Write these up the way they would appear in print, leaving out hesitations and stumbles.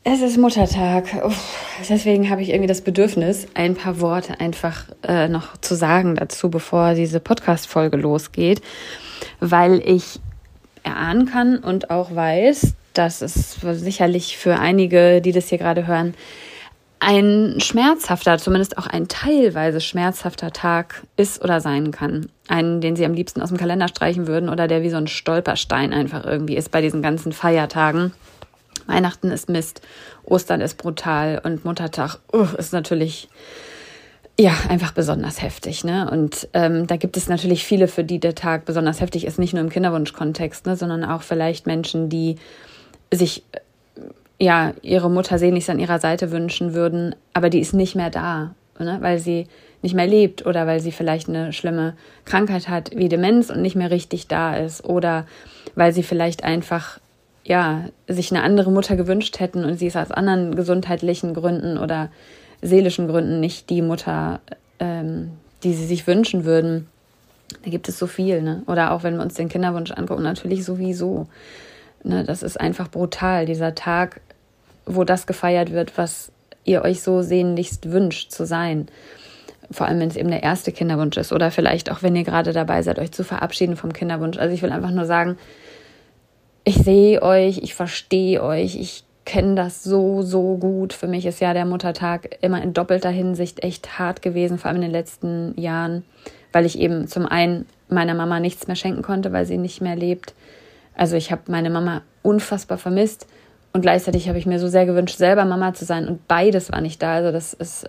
Es ist Muttertag. Deswegen habe ich irgendwie das Bedürfnis, ein paar Worte einfach noch zu sagen dazu, bevor diese Podcast-Folge losgeht, weil ich erahnen kann und auch weiß, dass es sicherlich für einige, die das hier gerade hören, ein schmerzhafter, zumindest auch ein teilweise schmerzhafter Tag ist oder sein kann. Einen, den sie am liebsten aus dem Kalender streichen würden oder der wie so ein Stolperstein einfach irgendwie ist bei diesen ganzen Feiertagen. Weihnachten ist Mist, Ostern ist brutal und Muttertag ist natürlich einfach besonders heftig, ne? Und da gibt es natürlich viele, für die der Tag besonders heftig ist, nicht nur im Kinderwunschkontext, ne, sondern auch vielleicht Menschen, die sich ihre Mutter sehnlichst an ihrer Seite wünschen würden, aber die ist nicht mehr da, ne, weil sie nicht mehr lebt oder weil sie vielleicht eine schlimme Krankheit hat wie Demenz und nicht mehr richtig da ist oder weil sie vielleicht einfach sich eine andere Mutter gewünscht hätten und sie ist aus anderen gesundheitlichen Gründen oder seelischen Gründen nicht die Mutter, die sie sich wünschen würden. Da gibt es so viel, ne? Oder auch wenn wir uns den Kinderwunsch angucken, natürlich sowieso. Ne? Das ist einfach brutal, dieser Tag, wo das gefeiert wird, was ihr euch so sehnlichst wünscht zu sein. Vor allem, wenn es eben der erste Kinderwunsch ist oder vielleicht auch, wenn ihr gerade dabei seid, euch zu verabschieden vom Kinderwunsch. Also ich will einfach nur sagen, ich sehe euch, ich verstehe euch, ich kenne das so, so gut. Für mich ist ja der Muttertag immer in doppelter Hinsicht echt hart gewesen, vor allem in den letzten Jahren, weil ich eben zum einen meiner Mama nichts mehr schenken konnte, weil sie nicht mehr lebt. Also ich habe meine Mama unfassbar vermisst und gleichzeitig habe ich mir so sehr gewünscht, selber Mama zu sein und beides war nicht da. Also das ist,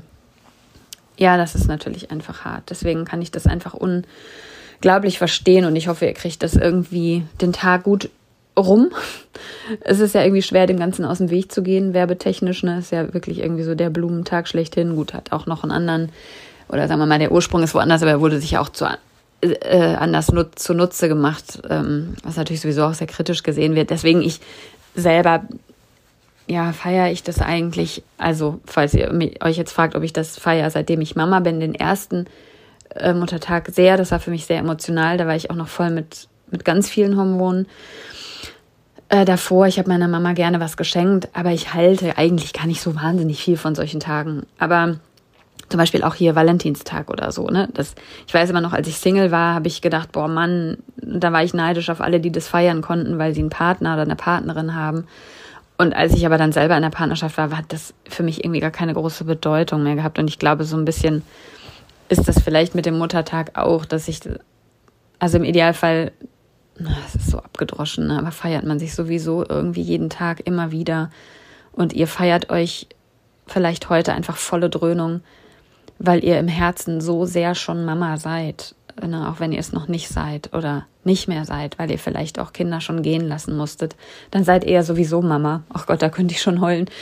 das ist natürlich einfach hart. Deswegen kann ich das einfach unglaublich verstehen und ich hoffe, ihr kriegt das irgendwie den Tag gut rum. Es ist ja irgendwie schwer, dem Ganzen aus dem Weg zu gehen, werbetechnisch, ne? Ist ja wirklich irgendwie so der Blumentag schlechthin. Gut, hat auch noch einen anderen, oder sagen wir mal, der Ursprung ist woanders, aber er wurde sich ja auch anders zunutze gemacht, was natürlich sowieso auch sehr kritisch gesehen wird. Deswegen ich selber, feiere ich das eigentlich, also falls ihr euch jetzt fragt, ob ich das feiere, seitdem ich Mama bin, den ersten Muttertag sehr, das war für mich sehr emotional, da war ich auch noch voll mit ganz vielen Hormonen. Davor, ich habe meiner Mama gerne was geschenkt, aber ich halte eigentlich gar nicht so wahnsinnig viel von solchen Tagen. Aber zum Beispiel auch hier Valentinstag oder so, ne? Ich weiß immer noch, als ich Single war, habe ich gedacht, boah Mann, da war ich neidisch auf alle, die das feiern konnten, weil sie einen Partner oder eine Partnerin haben. Und als ich aber dann selber in der Partnerschaft war, hat das für mich irgendwie gar keine große Bedeutung mehr gehabt. Und ich glaube, so ein bisschen ist das vielleicht mit dem Muttertag auch, dass also im Idealfall, es ist so abgedroschen, ne? Aber feiert man sich sowieso irgendwie jeden Tag immer wieder und ihr feiert euch vielleicht heute einfach volle Dröhnung, weil ihr im Herzen so sehr schon Mama seid, ne? Auch wenn ihr es noch nicht seid oder nicht mehr seid, weil ihr vielleicht auch Kinder schon gehen lassen musstet, dann seid ihr ja sowieso Mama. Ach Gott, da könnte ich schon heulen.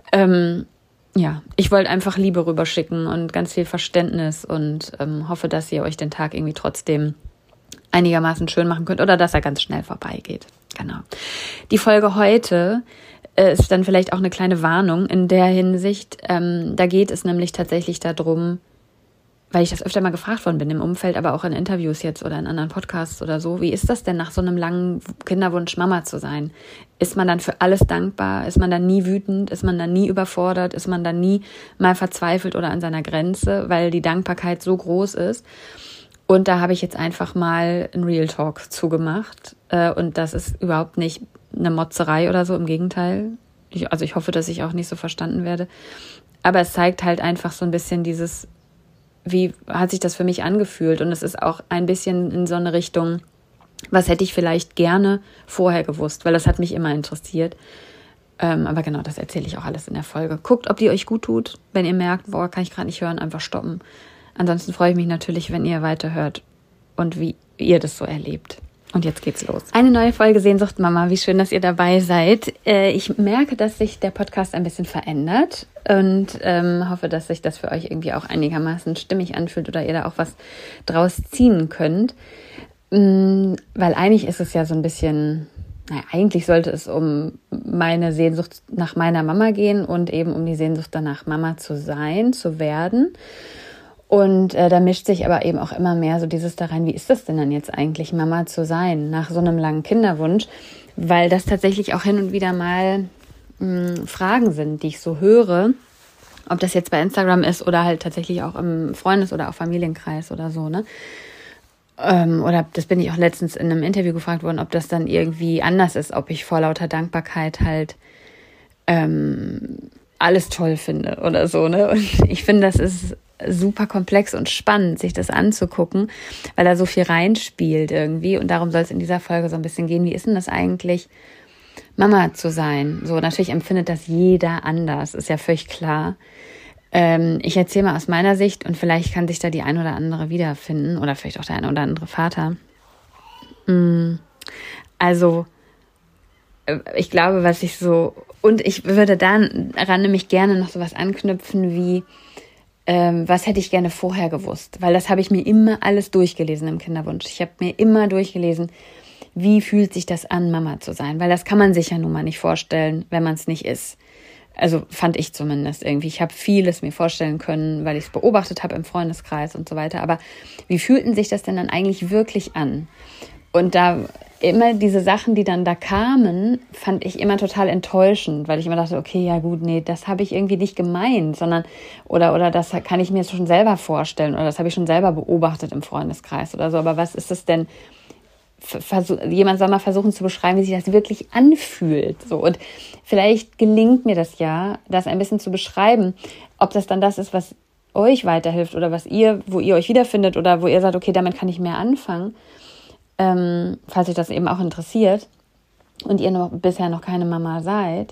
Ich wollte einfach Liebe rüberschicken und ganz viel Verständnis und hoffe, dass ihr euch den Tag irgendwie trotzdem einigermaßen schön machen könnt oder dass er ganz schnell vorbeigeht. Genau. Die Folge heute ist dann vielleicht auch eine kleine Warnung in der Hinsicht. Da geht es nämlich tatsächlich darum, weil ich das öfter mal gefragt worden bin im Umfeld, aber auch in Interviews jetzt oder in anderen Podcasts oder so. Wie ist das denn, nach so einem langen Kinderwunsch Mama zu sein? Ist man dann für alles dankbar? Ist man dann nie wütend? Ist man dann nie überfordert? Ist man dann nie mal verzweifelt oder an seiner Grenze, weil die Dankbarkeit so groß ist? Und da habe ich jetzt einfach mal einen Real Talk zugemacht. Und das ist überhaupt nicht eine Motzerei oder so, im Gegenteil. Ich hoffe, dass ich auch nicht so verstanden werde. Aber es zeigt halt einfach so ein bisschen wie hat sich das für mich angefühlt? Und es ist auch ein bisschen in so eine Richtung, was hätte ich vielleicht gerne vorher gewusst, weil das hat mich immer interessiert. Aber genau, das erzähle ich auch alles in der Folge. Guckt, ob die euch gut tut. Wenn ihr merkt, boah, kann ich gerade nicht hören, einfach stoppen. Ansonsten freue ich mich natürlich, wenn ihr weiterhört und wie ihr das so erlebt. Und jetzt geht's los. Eine neue Folge Sehnsucht Mama. Wie schön, dass ihr dabei seid. Ich merke, dass sich der Podcast ein bisschen verändert und hoffe, dass sich das für euch irgendwie auch einigermaßen stimmig anfühlt oder ihr da auch was draus ziehen könnt. Weil eigentlich ist es ja so ein bisschen, eigentlich sollte es um meine Sehnsucht nach meiner Mama gehen und eben um die Sehnsucht danach, Mama zu sein, zu werden. Und da mischt sich aber eben auch immer mehr so dieses da rein, wie ist das denn dann jetzt eigentlich, Mama zu sein nach so einem langen Kinderwunsch? Weil das tatsächlich auch hin und wieder mal Fragen sind, die ich so höre, ob das jetzt bei Instagram ist oder halt tatsächlich auch im Freundes- oder auch Familienkreis oder so, ne? Oder das bin ich auch letztens in einem Interview gefragt worden, ob das dann irgendwie anders ist, ob ich vor lauter Dankbarkeit halt alles toll finde oder so, ne? Und ich finde, das ist super komplex und spannend, sich das anzugucken, weil da so viel reinspielt irgendwie. Und darum soll es in dieser Folge so ein bisschen gehen. Wie ist denn das eigentlich, Mama zu sein? So, natürlich empfindet das jeder anders, ist ja völlig klar. Ich erzähle mal aus meiner Sicht und vielleicht kann sich da die ein oder andere wiederfinden oder vielleicht auch der ein oder andere Vater. Also, ich glaube, was ich so, und ich würde daran nämlich gerne noch sowas anknüpfen wie, was hätte ich gerne vorher gewusst? Weil das habe ich mir immer alles durchgelesen im Kinderwunsch. Ich habe mir immer durchgelesen, wie fühlt sich das an, Mama zu sein? Weil das kann man sich ja nun mal nicht vorstellen, wenn man es nicht ist. Also fand ich zumindest irgendwie. Ich habe vieles mir vorstellen können, weil ich es beobachtet habe im Freundeskreis und so weiter. Aber wie fühlten sich das denn dann eigentlich wirklich an? Und da immer diese Sachen, die dann da kamen, fand ich immer total enttäuschend, weil ich immer dachte, okay, ja gut, nee, das habe ich irgendwie nicht gemeint, sondern oder das kann ich mir schon selber vorstellen oder das habe ich schon selber beobachtet im Freundeskreis oder so. Aber was ist es denn? Jemand soll mal versuchen zu beschreiben, wie sich das wirklich anfühlt. So. Und vielleicht gelingt mir das ja, das ein bisschen zu beschreiben, ob das dann das ist, was euch weiterhilft oder wo ihr euch wiederfindet oder wo ihr sagt, okay, damit kann ich mehr anfangen. Falls euch das eben auch interessiert und ihr bisher noch keine Mama seid,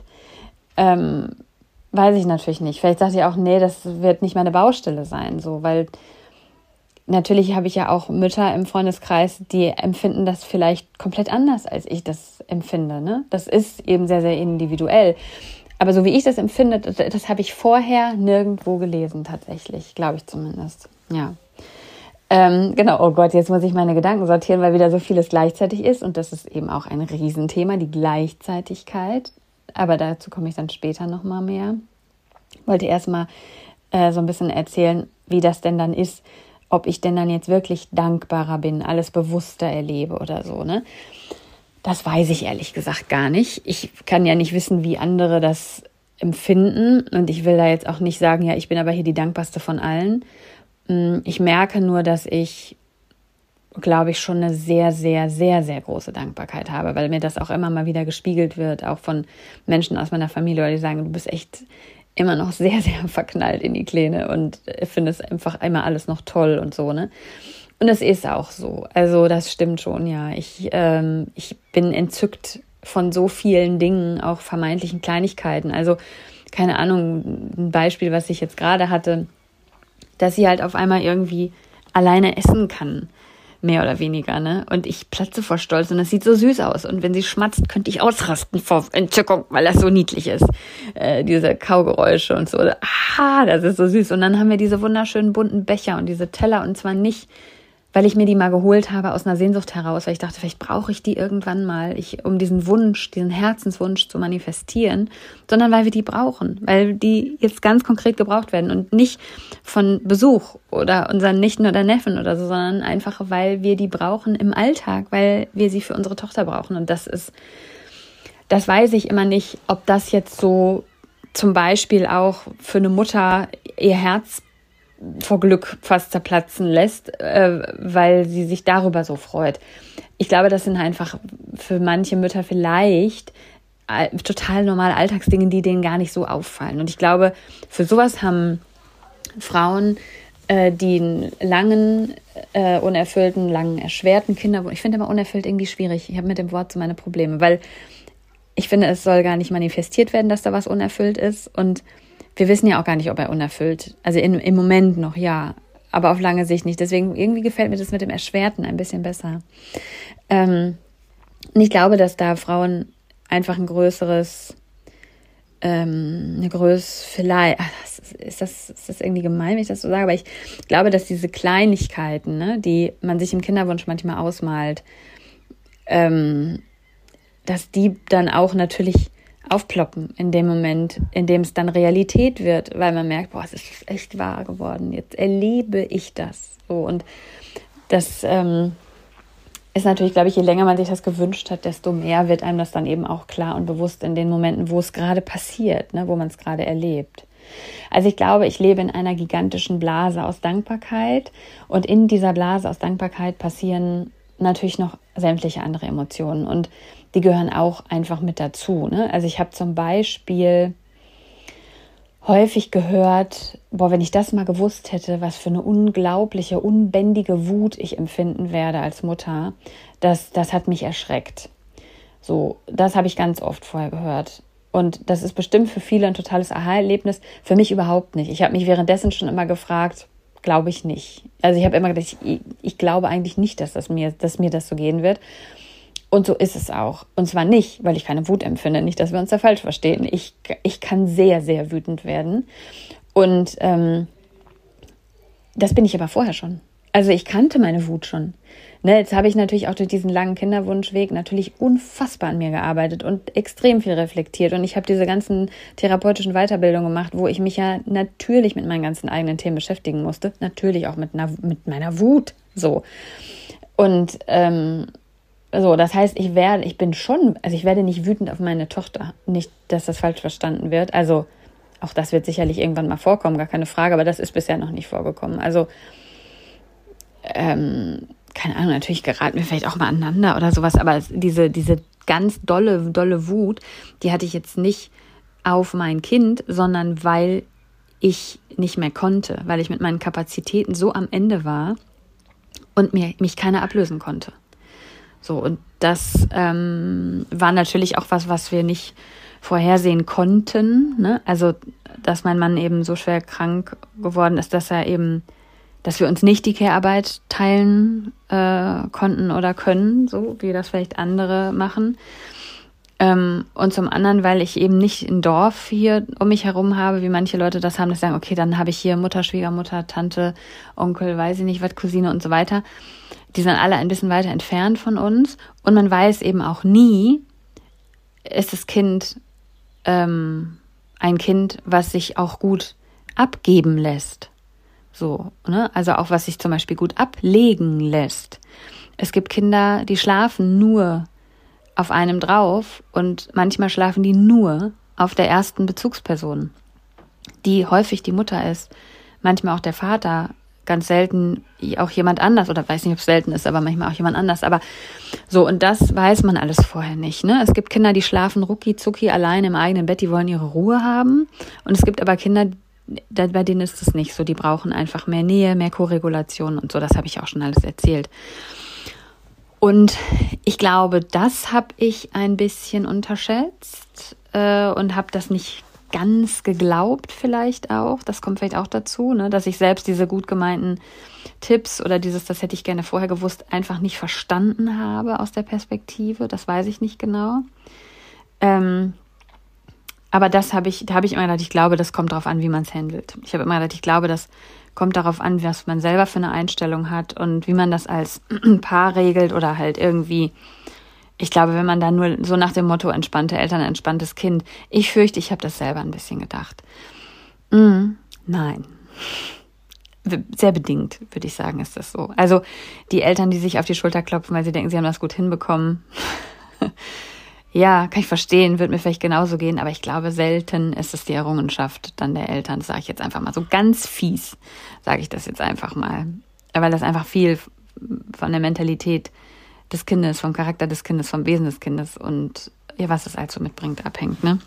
weiß ich natürlich nicht. Vielleicht sagt ihr auch, nee, das wird nicht meine Baustelle sein, so, weil natürlich habe ich ja auch Mütter im Freundeskreis, die empfinden das vielleicht komplett anders, als ich das empfinde, ne? Das ist eben sehr, sehr individuell. Aber so wie ich das empfinde, das habe ich vorher nirgendwo gelesen, tatsächlich, glaube ich zumindest, ja. Genau, oh Gott, jetzt muss ich meine Gedanken sortieren, weil wieder so vieles gleichzeitig ist und das ist eben auch ein Riesenthema, die Gleichzeitigkeit, aber dazu komme ich dann später nochmal mehr. Ich wollte erstmal so ein bisschen erzählen, wie das denn dann ist, ob ich denn dann jetzt wirklich dankbarer bin, alles bewusster erlebe oder so, ne? Das weiß ich ehrlich gesagt gar nicht. Ich kann ja nicht wissen, wie andere das empfinden und ich will da jetzt auch nicht sagen, ja, ich bin aber hier die dankbarste von allen. Ich merke nur, dass ich, glaube ich, schon eine sehr, sehr, sehr, sehr große Dankbarkeit habe, weil mir das auch immer mal wieder gespiegelt wird, auch von Menschen aus meiner Familie, die sagen, du bist echt immer noch sehr, sehr verknallt in die Kleine und findest einfach immer alles noch toll und so, ne? Und es ist auch so. Also das stimmt schon, ja. Ich bin entzückt von so vielen Dingen, auch vermeintlichen Kleinigkeiten. Also, keine Ahnung, ein Beispiel, was ich jetzt gerade hatte, dass sie halt auf einmal irgendwie alleine essen kann, mehr oder weniger, ne? Und ich platze vor Stolz und das sieht so süß aus. Und wenn sie schmatzt, könnte ich ausrasten vor Entzückung, weil das so niedlich ist. Diese Kaugeräusche und so. Das ist so süß. Und dann haben wir diese wunderschönen bunten Becher und diese Teller und zwar nicht, weil ich mir die mal geholt habe aus einer Sehnsucht heraus, weil ich dachte, vielleicht brauche ich die irgendwann mal, um diesen Wunsch, diesen Herzenswunsch zu manifestieren, sondern weil wir die brauchen, weil die jetzt ganz konkret gebraucht werden und nicht von Besuch oder unseren Nichten oder Neffen oder so, sondern einfach, weil wir die brauchen im Alltag, weil wir sie für unsere Tochter brauchen. Und das weiß ich immer nicht, ob das jetzt so zum Beispiel auch für eine Mutter ihr Herz vor Glück fast zerplatzen lässt, weil sie sich darüber so freut. Ich glaube, das sind einfach für manche Mütter vielleicht total normale Alltagsdinge, die denen gar nicht so auffallen. Und ich glaube, für sowas haben Frauen, die einen langen, unerfüllten, langen, erschwerten Kinderwunsch, ich finde immer unerfüllt irgendwie schwierig. Ich habe mit dem Wort so meine Probleme, weil ich finde, es soll gar nicht manifestiert werden, dass da was unerfüllt ist und wir wissen ja auch gar nicht, ob er unerfüllt, also im Moment noch, ja, aber auf lange Sicht nicht. Deswegen irgendwie gefällt mir das mit dem Erschwerten ein bisschen besser. Und ich glaube, dass da Frauen einfach ein größeres, vielleicht, ist das irgendwie gemein, wenn ich das so sage, aber ich glaube, dass diese Kleinigkeiten, ne, die man sich im Kinderwunsch manchmal ausmalt, dass die dann auch natürlich aufploppen in dem Moment, in dem es dann Realität wird, weil man merkt, boah, es ist echt wahr geworden, jetzt erlebe ich das. So, und das ist natürlich, glaube ich, je länger man sich das gewünscht hat, desto mehr wird einem das dann eben auch klar und bewusst in den Momenten, wo es gerade passiert, ne, wo man es gerade erlebt. Also ich glaube, ich lebe in einer gigantischen Blase aus Dankbarkeit und in dieser Blase aus Dankbarkeit passieren natürlich noch sämtliche andere Emotionen und die gehören auch einfach mit dazu, ne? Also ich habe zum Beispiel häufig gehört, wenn ich das mal gewusst hätte, was für eine unglaubliche, unbändige Wut ich empfinden werde als Mutter, das hat mich erschreckt. So, das habe ich ganz oft vorher gehört. Und das ist bestimmt für viele ein totales Aha-Erlebnis, für mich überhaupt nicht. Ich habe mich währenddessen schon immer gefragt, glaube ich nicht. Also ich habe immer gedacht, ich glaube eigentlich nicht, dass mir das so gehen wird. Und so ist es auch. Und zwar nicht, weil ich keine Wut empfinde, nicht, dass wir uns da falsch verstehen. Ich kann sehr, sehr wütend werden. Und das bin ich aber vorher schon. Also ich kannte meine Wut schon. Ne, jetzt habe ich natürlich auch durch diesen langen Kinderwunschweg natürlich unfassbar an mir gearbeitet und extrem viel reflektiert. Und ich habe diese ganzen therapeutischen Weiterbildungen gemacht, wo ich mich ja natürlich mit meinen ganzen eigenen Themen beschäftigen musste. Natürlich auch mit meiner Wut. So. Und so, das heißt, ich werde nicht wütend auf meine Tochter. Nicht, dass das falsch verstanden wird. Also auch das wird sicherlich irgendwann mal vorkommen, gar keine Frage, aber das ist bisher noch nicht vorgekommen. Also, keine Ahnung, natürlich geraten wir vielleicht auch mal aneinander oder sowas, aber diese ganz dolle Wut, die hatte ich jetzt nicht auf mein Kind, sondern weil ich nicht mehr konnte, weil ich mit meinen Kapazitäten so am Ende war und mich keiner ablösen konnte. So, und das war natürlich auch was wir nicht vorhersehen konnten, ne? Also, dass mein Mann eben so schwer krank geworden ist, dass wir uns nicht die Care-Arbeit teilen konnten oder können, so wie das vielleicht andere machen. Und zum anderen, weil ich eben nicht ein Dorf hier um mich herum habe, wie manche Leute das haben, dass sagen, okay, dann habe ich hier Mutter, Schwiegermutter, Tante, Onkel, weiß ich nicht was, Cousine und so weiter. Die sind alle ein bisschen weiter entfernt von uns. Und man weiß eben auch nie, ist das Kind ein Kind, was sich auch gut abgeben lässt. So, ne? Also auch was sich zum Beispiel gut ablegen lässt. Es gibt Kinder, die schlafen nur auf einem drauf und manchmal schlafen die nur auf der ersten Bezugsperson, die häufig die Mutter ist, manchmal auch der Vater, ganz selten auch jemand anders oder weiß nicht, ob es selten ist, aber manchmal auch jemand anders. Aber so, und das weiß man alles vorher nicht, ne? Es gibt Kinder, die schlafen rucki-zucki allein im eigenen Bett, die wollen ihre Ruhe haben. Und es gibt aber Kinder, bei denen ist es nicht so. Die brauchen einfach mehr Nähe, mehr Koregulation und so. Das habe ich auch schon alles erzählt. Und ich glaube, das habe ich ein bisschen unterschätzt und habe das nicht ganz geglaubt vielleicht auch. Das kommt vielleicht auch dazu, ne, dass ich selbst diese gut gemeinten Tipps oder das hätte ich gerne vorher gewusst, einfach nicht verstanden habe aus der Perspektive. Das weiß ich nicht genau. Aber da habe ich immer gedacht, ich glaube, das kommt darauf an, wie man es handelt. Ich habe immer gedacht, ich glaube, das kommt darauf an, was man selber für eine Einstellung hat und wie man das als Paar regelt oder halt irgendwie. Ich glaube, wenn man da nur so nach dem Motto entspannte Eltern, entspanntes Kind, ich fürchte, ich habe das selber ein bisschen gedacht. Nein. Sehr bedingt, würde ich sagen, ist das so. Also die Eltern, die sich auf die Schulter klopfen, weil sie denken, sie haben das gut hinbekommen, ja, kann ich verstehen, wird mir vielleicht genauso gehen, aber ich glaube, selten ist es die Errungenschaft dann der Eltern, das sage ich jetzt einfach mal so ganz fies, sage ich das jetzt einfach mal, weil das einfach viel von der Mentalität des Kindes, vom Charakter des Kindes, vom Wesen des Kindes und ja, was es also mitbringt, abhängt, ne?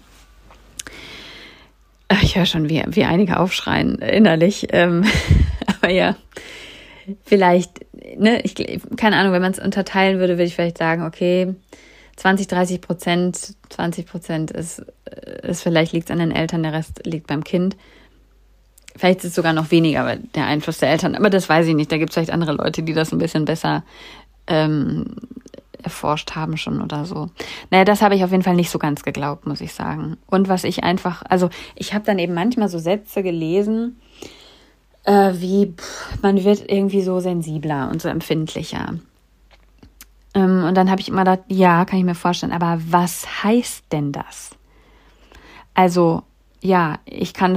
Ich höre schon, wie einige aufschreien innerlich, aber ja, vielleicht, ne, keine Ahnung, wenn man es unterteilen würde ich vielleicht sagen, okay, 20% ist vielleicht liegt es an den Eltern, der Rest liegt beim Kind. Vielleicht ist es sogar noch weniger, aber der Einfluss der Eltern, aber das weiß ich nicht, da gibt es vielleicht andere Leute, die das ein bisschen besser erforscht haben schon oder so. Naja, das habe ich auf jeden Fall nicht so ganz geglaubt, muss ich sagen. Und was ich einfach, also ich habe dann eben manchmal so Sätze gelesen, wie man wird irgendwie so sensibler und so empfindlicher. Und dann habe ich immer gedacht, ja, kann ich mir vorstellen, aber was heißt denn das? Also, ja, ich konnte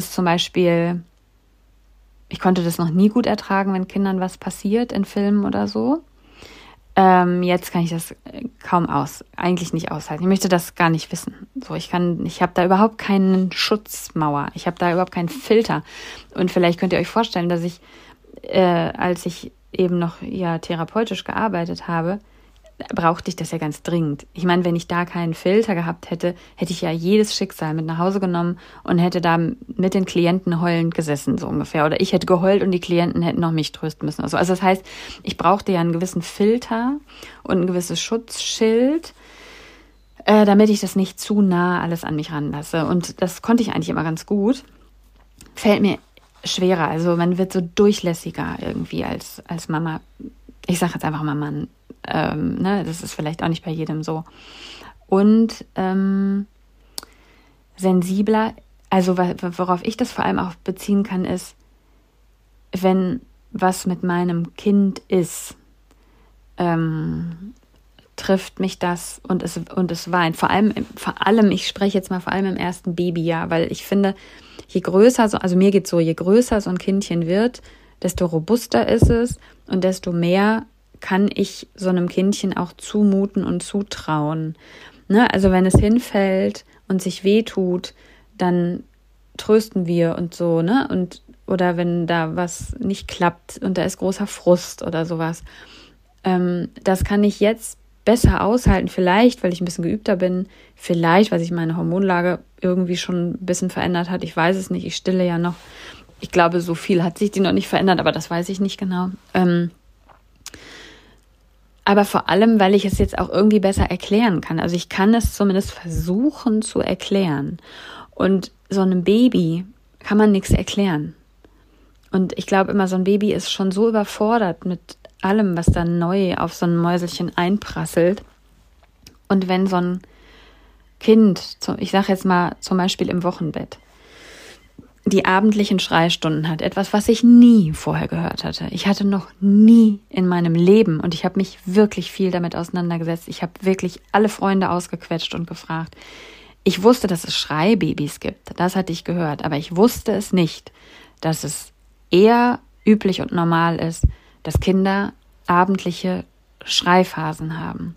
das noch nie gut ertragen, wenn Kindern was passiert in Filmen oder so. Jetzt kann ich das eigentlich nicht aushalten. Ich möchte das gar nicht wissen. So, ich habe da überhaupt keinen Schutzmauer. Ich habe da überhaupt keinen Filter. Und vielleicht könnt ihr euch vorstellen, dass ich, als ich eben noch therapeutisch gearbeitet habe, brauchte ich das ja ganz dringend. Ich meine, wenn ich da keinen Filter gehabt hätte, hätte ich ja jedes Schicksal mit nach Hause genommen und hätte da mit den Klienten heulend gesessen, so ungefähr. Oder ich hätte geheult und die Klienten hätten noch mich trösten müssen. Also das heißt, ich brauchte ja einen gewissen Filter und ein gewisses Schutzschild, damit ich das nicht zu nah alles an mich ranlasse. Und das konnte ich eigentlich immer ganz gut. Fällt mir schwerer. Also man wird so durchlässiger irgendwie als Mama. Ich sage jetzt einfach mal Mann. Das ist vielleicht auch nicht bei jedem so. Und sensibler, also worauf ich das vor allem auch beziehen kann, ist, wenn was mit meinem Kind ist, trifft mich das und es weint. Vor allem, ich spreche jetzt mal vor allem im ersten Babyjahr, weil ich finde, je größer so ein Kindchen wird, desto robuster ist es und desto mehr kann ich so einem Kindchen auch zumuten und zutrauen. Ne? Also wenn es hinfällt und sich wehtut, dann trösten wir und so, ne? Oder wenn da was nicht klappt und da ist großer Frust oder sowas. Das kann ich jetzt besser aushalten, vielleicht, weil ich ein bisschen geübter bin, vielleicht, weil sich meine Hormonlage irgendwie schon ein bisschen verändert hat. Ich weiß es nicht, ich stille ja noch. Ich glaube, so viel hat sich die noch nicht verändert, aber das weiß ich nicht genau. Aber vor allem, weil ich es jetzt auch irgendwie besser erklären kann. Also ich kann es zumindest versuchen zu erklären. Und so einem Baby kann man nichts erklären. Und ich glaube immer, so ein Baby ist schon so überfordert mit allem, was da neu auf so ein Mäuselchen einprasselt. Und wenn so ein Kind, ich sage jetzt mal zum Beispiel im Wochenbett, die abendlichen Schreistunden hat, etwas, was ich nie vorher gehört hatte. Ich hatte noch nie in meinem Leben, und ich habe mich wirklich viel damit auseinandergesetzt, ich habe wirklich alle Freunde ausgequetscht und gefragt. Ich wusste, dass es Schreibabys gibt, das hatte ich gehört, aber ich wusste es nicht, dass es eher üblich und normal ist, dass Kinder abendliche Schreiphasen haben.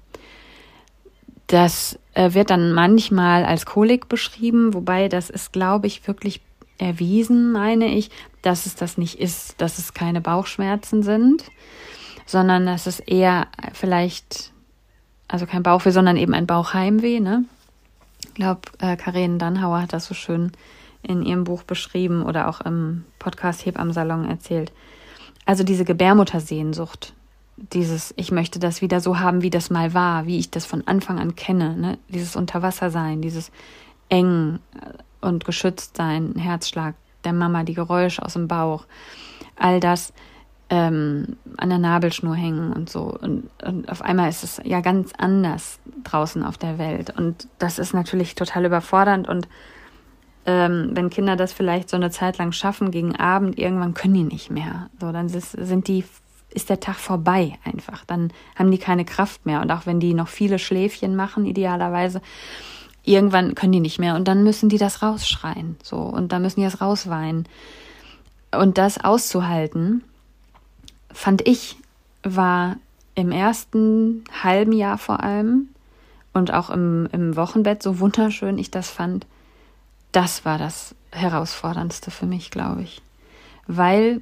Das wird dann manchmal als Kolik beschrieben, wobei das ist, glaube ich, wirklich erwiesen, meine ich, dass es das nicht ist, dass es keine Bauchschmerzen sind, sondern dass es eher vielleicht, also kein Bauchweh, sondern eben ein Bauchheimweh, ne? Ich glaube, Karin Dannhauer hat das so schön in ihrem Buch beschrieben oder auch im Podcast Hebammensalon erzählt. Also diese Gebärmuttersehnsucht, ich möchte das wieder so haben, wie das mal war, wie ich das von Anfang an kenne, ne? Dieses Unterwassersein, dieses eng und geschützt sein, Herzschlag der Mama, die Geräusche aus dem Bauch, all das an der Nabelschnur hängen und so. Und auf einmal ist es ja ganz anders draußen auf der Welt. Und das ist natürlich total überfordernd. Und wenn Kinder das vielleicht so eine Zeit lang schaffen, gegen Abend, irgendwann können die nicht mehr. So, dann ist der Tag vorbei einfach. Dann haben die keine Kraft mehr. Und auch wenn die noch viele Schläfchen machen, idealerweise, irgendwann können die nicht mehr und dann müssen die das rausschreien, so, und dann müssen die das rausweinen. Und das auszuhalten, fand ich, war im ersten halben Jahr vor allem und auch im Wochenbett, so wunderschön ich das fand, das war das Herausforderndste für mich, glaube ich. Weil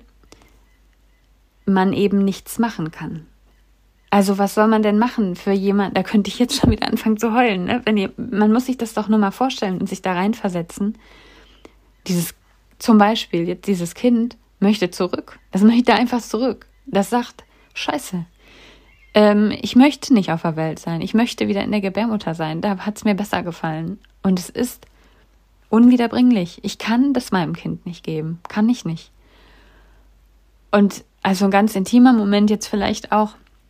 man eben nichts machen kann. Also was soll man denn machen für jemanden? Da könnte ich jetzt schon wieder anfangen zu heulen. Ne? Man muss sich das doch nur mal vorstellen und sich da reinversetzen. Zum Beispiel, jetzt dieses Kind möchte zurück. Das möchte einfach zurück. Das sagt, Scheiße, ich möchte nicht auf der Welt sein. Ich möchte wieder in der Gebärmutter sein. Da hat es mir besser gefallen. Und es ist unwiederbringlich. Ich kann das meinem Kind nicht geben. Kann ich nicht. Und also ein ganz intimer Moment jetzt vielleicht auch,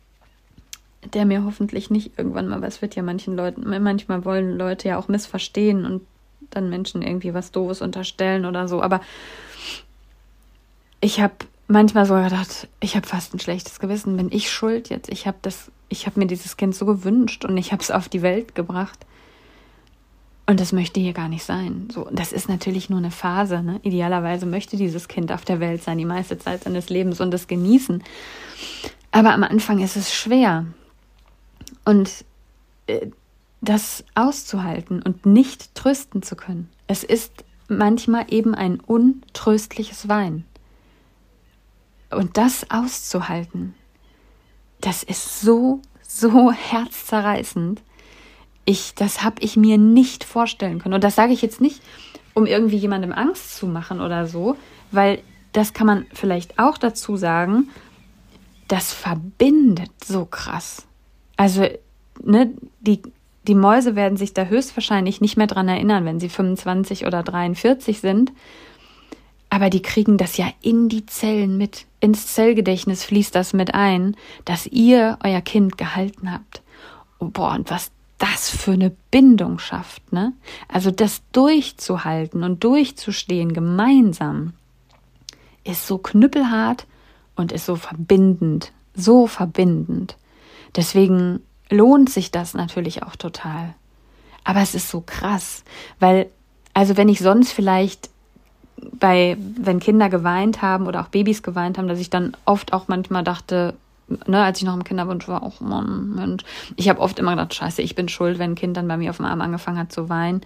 der mir hoffentlich nicht irgendwann mal, was wird ja manchmal wollen Leute ja auch missverstehen und dann Menschen irgendwie was Doofes unterstellen oder so, aber ich habe manchmal so gedacht, ich habe fast ein schlechtes Gewissen, bin ich schuld jetzt? Ich habe mir dieses Kind so gewünscht und ich habe es auf die Welt gebracht und das möchte hier gar nicht sein. So, das ist natürlich nur eine Phase, ne? Idealerweise möchte dieses Kind auf der Welt sein, die meiste Zeit seines Lebens und das genießen, aber am Anfang ist es schwer. Und das auszuhalten und nicht trösten zu können. Es ist manchmal eben ein untröstliches Weinen. Und das auszuhalten, das ist so herzzerreißend. Das habe ich mir nicht vorstellen können. Und das sage ich jetzt nicht, um irgendwie jemandem Angst zu machen oder so, weil das kann man vielleicht auch dazu sagen, das verbindet so krass. Also, ne, die Mäuse werden sich da höchstwahrscheinlich nicht mehr dran erinnern, wenn sie 25 oder 43 sind. Aber die kriegen das ja in die Zellen mit. Ins Zellgedächtnis fließt das mit ein, dass ihr euer Kind gehalten habt. Und was das für eine Bindung schafft, ne? Also das durchzuhalten und durchzustehen gemeinsam ist so knüppelhart und ist so verbindend. So verbindend. Deswegen lohnt sich das natürlich auch total. Aber es ist so krass, weil, also wenn ich sonst vielleicht wenn Kinder geweint haben oder auch Babys geweint haben, dass ich dann oft auch manchmal dachte, ne, als ich noch im Kinderwunsch war, oh Mann, Mensch, ich habe oft immer gedacht, scheiße, ich bin schuld, wenn ein Kind dann bei mir auf dem Arm angefangen hat zu weinen.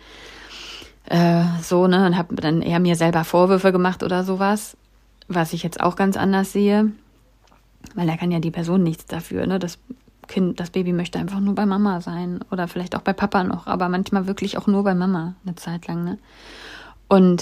Und habe dann eher mir selber Vorwürfe gemacht oder sowas, was ich jetzt auch ganz anders sehe, weil da kann ja die Person nichts dafür, ne, das Baby möchte einfach nur bei Mama sein oder vielleicht auch bei Papa noch, aber manchmal wirklich auch nur bei Mama eine Zeit lang, ne? Und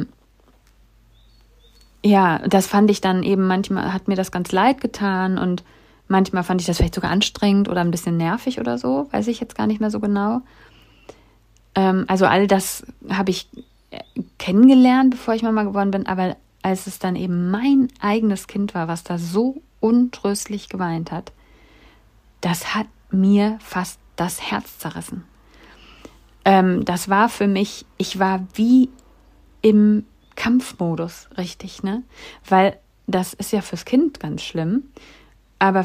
das fand ich dann eben, manchmal hat mir das ganz leid getan und manchmal fand ich das vielleicht sogar anstrengend oder ein bisschen nervig oder so, weiß ich jetzt gar nicht mehr so genau. Also all das habe ich kennengelernt, bevor ich Mama geworden bin, aber als es dann eben mein eigenes Kind war, was da so untröstlich geweint hat, das hat mir fast das Herz zerrissen. Das war für mich, ich war wie im Kampfmodus, richtig, ne? Weil das ist ja fürs Kind ganz schlimm, aber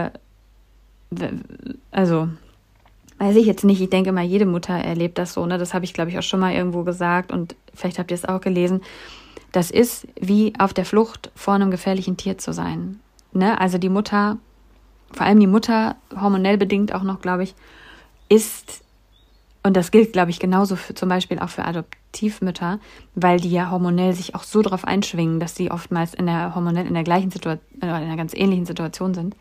weiß ich jetzt nicht, ich denke mal, jede Mutter erlebt das so, ne? Das habe ich, glaube ich, auch schon mal irgendwo gesagt und vielleicht habt ihr es auch gelesen. Das ist wie auf der Flucht vor einem gefährlichen Tier zu sein, ne? Also die Mutter, vor allem die Mutter, hormonell bedingt auch noch, glaube ich, ist, und das gilt, glaube ich, genauso zum Beispiel auch für Adoptivmütter, weil die ja hormonell sich auch so drauf einschwingen, dass sie oftmals in der gleichen Situation, in einer ganz ähnlichen Situation sind.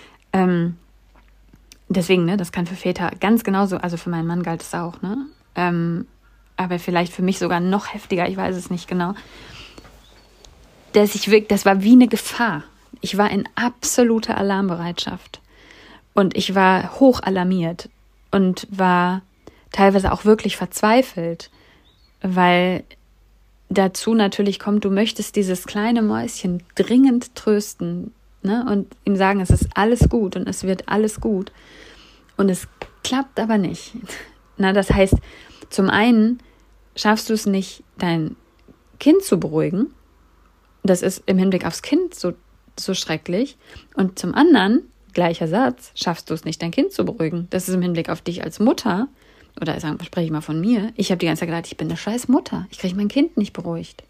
Deswegen, ne, das kann für Väter ganz genauso, also für meinen Mann galt es auch, ne? Aber vielleicht für mich sogar noch heftiger, ich weiß es nicht genau. Das war wie eine Gefahr. Ich war in absoluter Alarmbereitschaft. Und ich war hoch alarmiert und war teilweise auch wirklich verzweifelt, weil dazu natürlich kommt, du möchtest dieses kleine Mäuschen dringend trösten, ne, und ihm sagen, es ist alles gut und es wird alles gut. Und es klappt aber nicht. Na, das heißt, zum einen schaffst du es nicht, dein Kind zu beruhigen. Das ist im Hinblick aufs Kind so schrecklich. Und zum anderen, gleicher Satz, schaffst du es nicht, dein Kind zu beruhigen. Das ist im Hinblick auf dich als Mutter, oder spreche ich mal von mir, ich habe die ganze Zeit gedacht, ich bin eine scheiß Mutter. Ich kriege mein Kind nicht beruhigt.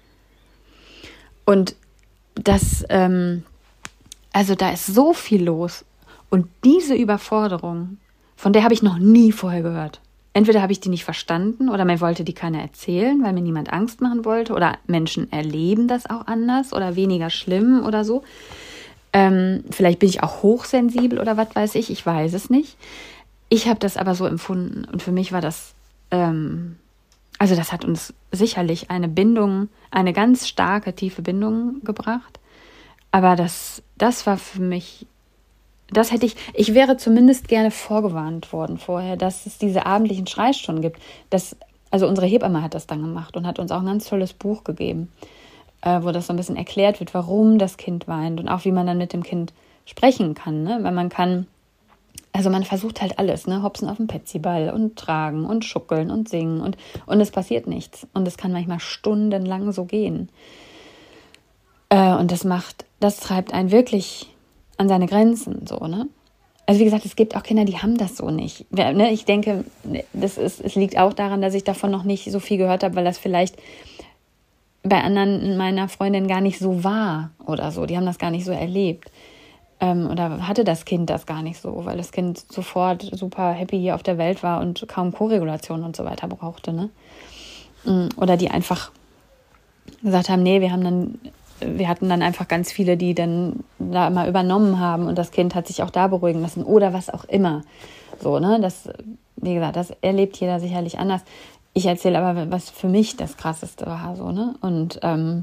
Und das, also da ist so viel los. Und diese Überforderung, von der habe ich noch nie vorher gehört. Entweder habe ich die nicht verstanden oder mir wollte die keiner erzählen, weil mir niemand Angst machen wollte, oder Menschen erleben das auch anders oder weniger schlimm oder so. Vielleicht bin ich auch hochsensibel oder was weiß ich weiß es nicht. Ich habe das aber so empfunden und für mich war das, also das hat uns sicherlich eine Bindung, eine ganz starke, tiefe Bindung gebracht. Aber das war für mich, ich wäre zumindest gerne vorgewarnt worden vorher, dass es diese abendlichen Schreistunden gibt. Also unsere Hebamme hat das dann gemacht und hat uns auch ein ganz tolles Buch gegeben, wo das so ein bisschen erklärt wird, warum das Kind weint und auch wie man dann mit dem Kind sprechen kann, ne? Weil man versucht halt alles, ne? Hopsen auf dem Petsyball und tragen und schuckeln und singen und es passiert nichts. Und es kann manchmal stundenlang so gehen. Und das treibt einen wirklich an seine Grenzen, so, ne? Also wie gesagt, es gibt auch Kinder, die haben das so nicht. Ne? Ich denke, es liegt auch daran, dass ich davon noch nicht so viel gehört habe, weil das vielleicht bei anderen meiner Freundinnen gar nicht so war oder so. Die haben das gar nicht so erlebt. oder hatte das Kind das gar nicht so, weil das Kind sofort super happy hier auf der Welt war und kaum Koregulation und so weiter brauchte, ne? Oder die einfach gesagt haben, nee, wir hatten dann einfach ganz viele, die dann da immer übernommen haben und das Kind hat sich auch da beruhigen lassen oder was auch immer. So, ne? Das, wie gesagt, das erlebt jeder sicherlich anders. Ich erzähle aber, was für mich das Krasseste war, so, ne? Und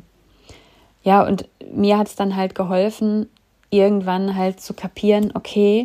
und mir hat es dann halt geholfen, irgendwann halt zu kapieren, okay,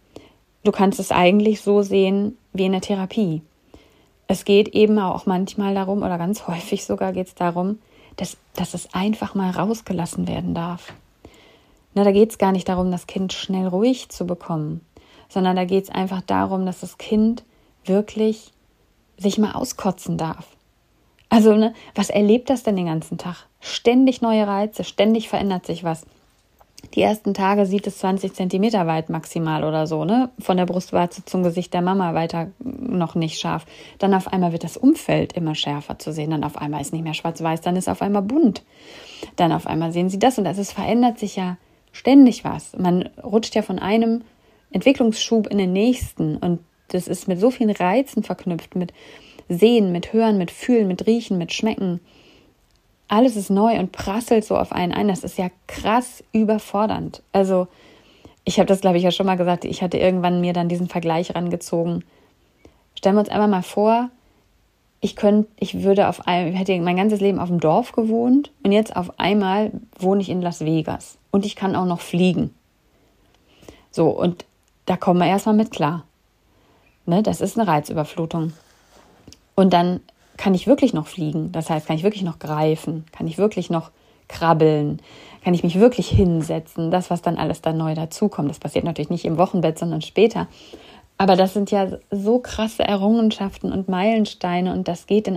du kannst es eigentlich so sehen wie in der Therapie. Es geht eben auch manchmal darum, oder ganz häufig sogar geht es darum, dass es einfach mal rausgelassen werden darf. Na, da geht es gar nicht darum, das Kind schnell ruhig zu bekommen, sondern da geht es einfach darum, dass das Kind wirklich sich mal auskotzen darf. Also, ne, was erlebt das denn den ganzen Tag? Ständig neue Reize, ständig verändert sich was. Die ersten Tage sieht es 20 Zentimeter weit maximal oder so, ne? Von der Brustwarze zum Gesicht der Mama weiter noch nicht scharf. Dann auf einmal wird das Umfeld immer schärfer zu sehen. Dann auf einmal ist nicht mehr schwarz-weiß, dann ist auf einmal bunt. Dann auf einmal sehen sie das und das. Es verändert sich ja ständig was. Man rutscht ja von einem Entwicklungsschub in den nächsten und das ist mit so vielen Reizen verknüpft, mit Sehen, mit Hören, mit Fühlen, mit Riechen, mit Schmecken. Alles ist neu und prasselt so auf einen ein. Das ist ja krass überfordernd. Also ich habe das, glaube ich, ja schon mal gesagt. Ich hatte irgendwann mir dann diesen Vergleich rangezogen. Stellen wir uns einmal mal vor, ich hätte mein ganzes Leben auf dem Dorf gewohnt und jetzt auf einmal wohne ich in Las Vegas und ich kann auch noch fliegen. So, und da kommen wir erstmal mit klar. Ne, das ist eine Reizüberflutung. Und dann kann ich wirklich noch fliegen? Das heißt, kann ich wirklich noch greifen? Kann ich wirklich noch krabbeln? Kann ich mich wirklich hinsetzen? Das, was dann alles da neu dazukommt, das passiert natürlich nicht im Wochenbett, sondern später. Aber das sind ja so krasse Errungenschaften und Meilensteine und das geht in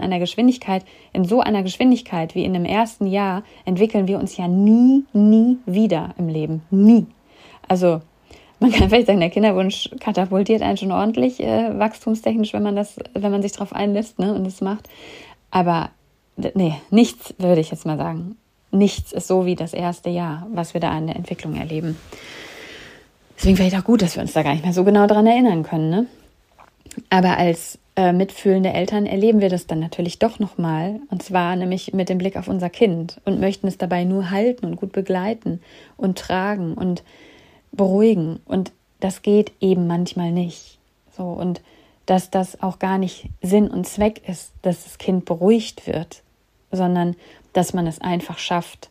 so einer Geschwindigkeit wie in dem ersten Jahr, entwickeln wir uns ja nie wieder im Leben. Nie. Also man kann vielleicht sagen, der Kinderwunsch katapultiert einen schon ordentlich wachstumstechnisch, wenn man sich darauf einlässt, ne, und es macht. Aber nee, nichts würde ich jetzt mal sagen. Nichts ist so wie das erste Jahr, was wir da an der Entwicklung erleben. Deswegen vielleicht auch gut, dass wir uns da gar nicht mehr so genau dran erinnern können, ne? Aber als mitfühlende Eltern erleben wir das dann natürlich doch nochmal. Und zwar nämlich mit dem Blick auf unser Kind und möchten es dabei nur halten und gut begleiten und tragen und beruhigen. Und das geht eben manchmal nicht. So, und dass das auch gar nicht Sinn und Zweck ist, dass das Kind beruhigt wird, sondern dass man es einfach schafft,